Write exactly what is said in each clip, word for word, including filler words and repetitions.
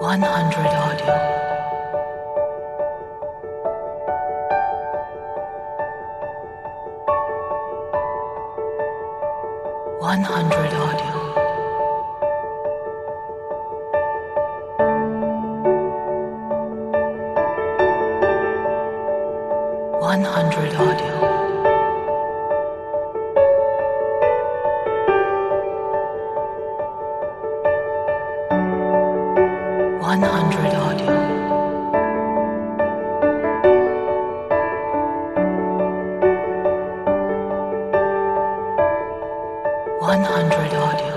one hundred audio. one hundred audio. one hundred audio. one hundred audio. one hundred audio.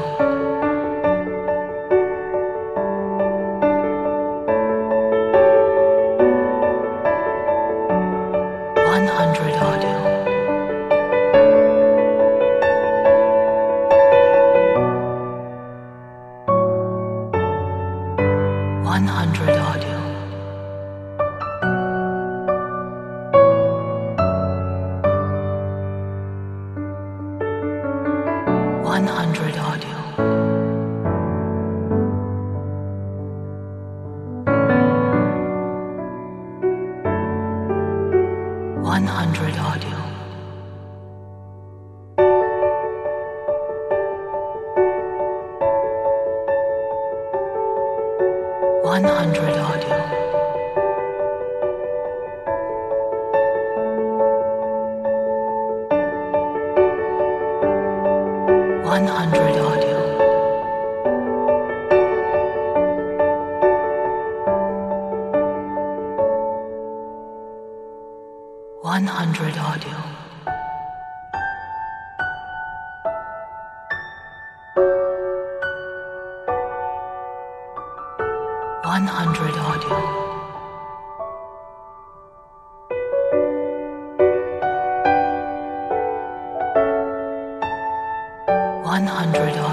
one hundred audio. one hundred audio. one hundred audio. one hundred audio. one hundred audio. one hundred audio. one hundred audio. one hundred audio. one hundred audio.